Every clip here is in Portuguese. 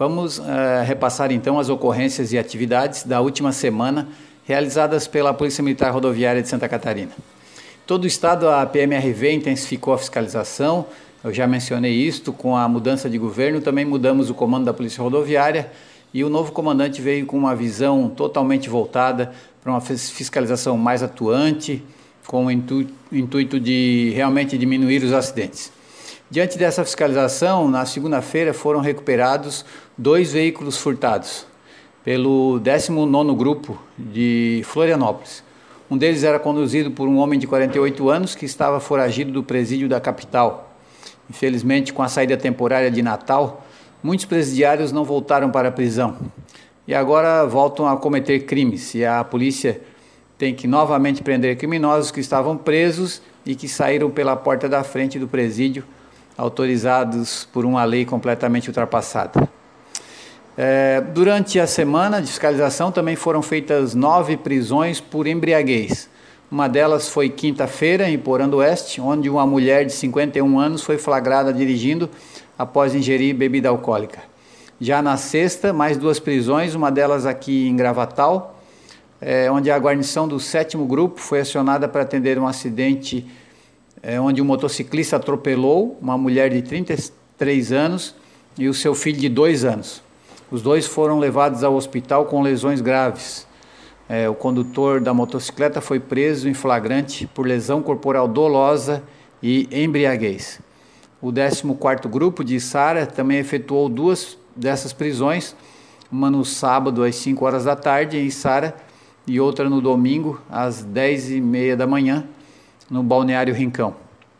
Vamos repassar então as ocorrências e atividades da última semana realizadas pela Polícia Militar Rodoviária de Santa Catarina. Todo o estado, a PMRV intensificou a fiscalização. Eu já mencionei isto, com a mudança de governo, também mudamos o comando da Polícia Rodoviária e o novo comandante veio com uma visão totalmente voltada para uma fiscalização mais atuante, com o intuito de realmente diminuir os acidentes. Diante dessa fiscalização, na segunda-feira foram recuperados 2 veículos furtados pelo 19º Grupo de Florianópolis. Um deles era conduzido por um homem de 48 anos que estava foragido do presídio da capital. Infelizmente, com a saída temporária de Natal, muitos presidiários não voltaram para a prisão e agora voltam a cometer crimes. E a polícia tem que novamente prender criminosos que estavam presos e que saíram pela porta da frente do presídio, autorizados por uma lei completamente ultrapassada. Durante a semana de fiscalização também foram feitas 9 prisões por embriaguez. Uma delas foi quinta-feira em Porã do Oeste, onde uma mulher de 51 anos foi flagrada dirigindo após ingerir bebida alcoólica. Já na sexta, mais 2 prisões, uma delas aqui em Gravatal, onde a guarnição do 7º Grupo foi acionada para atender um acidente onde um motociclista atropelou uma mulher de 33 anos e o seu filho de 2 anos. Os dois foram levados ao hospital com lesões graves. O condutor da motocicleta foi preso em flagrante por lesão corporal dolosa e embriaguez. O 14º Grupo de Içara também efetuou 2 dessas prisões, uma no sábado às 5 horas da tarde em Içara e outra no domingo às 10h30 da manhã, no Balneário Rincão.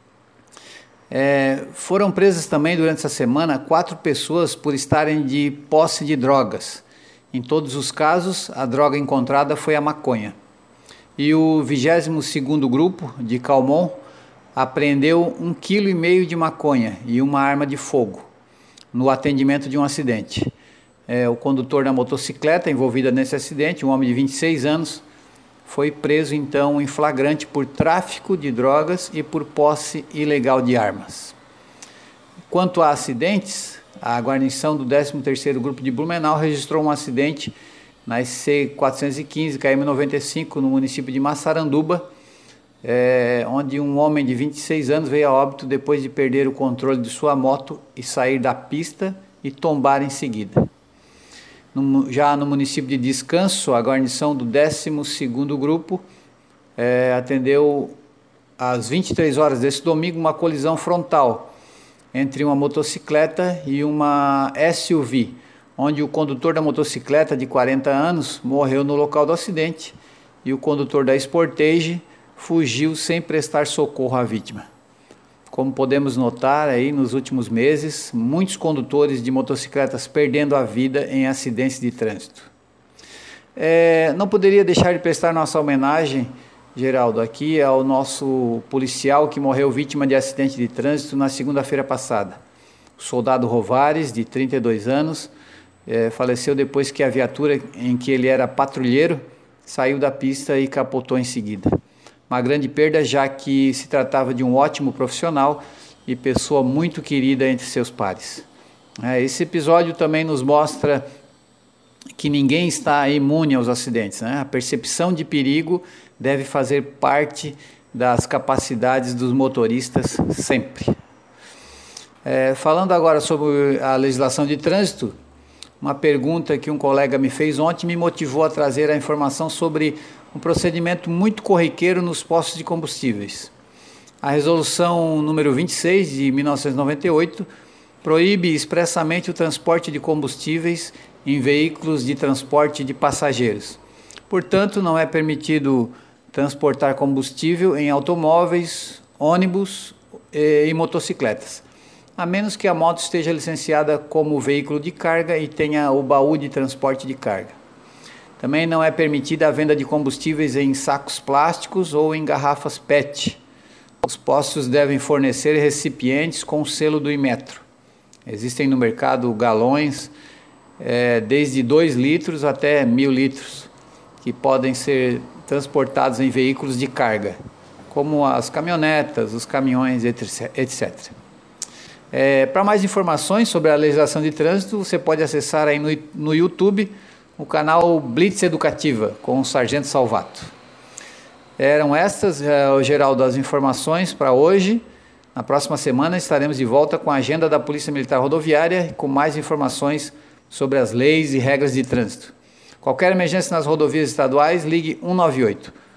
Foram presas também durante essa semana 4 pessoas por estarem de posse de drogas. Em todos os casos, a droga encontrada foi a maconha. E o 22º Grupo de Calmon apreendeu 1,5 kg de maconha e uma arma de fogo no atendimento de um acidente. O condutor da motocicleta envolvida nesse acidente, um homem de 26 anos, foi preso então em flagrante por tráfico de drogas e por posse ilegal de armas. Quanto a acidentes, a guarnição do 13º Grupo de Blumenau registrou um acidente na SC 415 km 95 no município de Massaranduba, onde um homem de 26 anos veio a óbito depois de perder o controle de sua moto e sair da pista e tombar em seguida. Já no município de Descanso, a guarnição do 12º Grupo atendeu às 23 horas desse domingo uma colisão frontal entre uma motocicleta e uma SUV, onde o condutor da motocicleta de 40 anos morreu no local do acidente e o condutor da Sportage fugiu sem prestar socorro à vítima. Como podemos notar aí nos últimos meses, muitos condutores de motocicletas perdendo a vida em acidentes de trânsito. Não poderia deixar de prestar nossa homenagem, Geraldo, aqui ao nosso policial que morreu vítima de acidente de trânsito na segunda-feira passada. O soldado Rovares, de 32 anos, faleceu depois que a viatura em que ele era patrulheiro saiu da pista e capotou em seguida. Uma grande perda, já que se tratava de um ótimo profissional e pessoa muito querida entre seus pares. Esse episódio também nos mostra que ninguém está imune aos acidentes, né? A percepção de perigo deve fazer parte das capacidades dos motoristas sempre. Falando agora sobre a legislação de trânsito, uma pergunta que um colega me fez ontem me motivou a trazer a informação sobre um procedimento muito corriqueiro nos postos de combustíveis. A resolução número 26 de 1998 proíbe expressamente o transporte de combustíveis em veículos de transporte de passageiros. Portanto, não é permitido transportar combustível em automóveis, ônibus e motocicletas, a menos que a moto esteja licenciada como veículo de carga e tenha o baú de transporte de carga. Também não é permitida a venda de combustíveis em sacos plásticos ou em garrafas PET. Os postos devem fornecer recipientes com o selo do Inmetro. Existem no mercado galões desde 2 litros até 1.000 litros, que podem ser transportados em veículos de carga, como as caminhonetas, os caminhões, etc. Para mais informações sobre a legislação de trânsito, você pode acessar aí no YouTube o canal Blitz Educativa com o Sargento Salvato. Eram estas, o geral das informações para hoje. Na próxima semana estaremos de volta com a agenda da Polícia Militar Rodoviária e com mais informações sobre as leis e regras de trânsito. Qualquer emergência nas rodovias estaduais, ligue 198.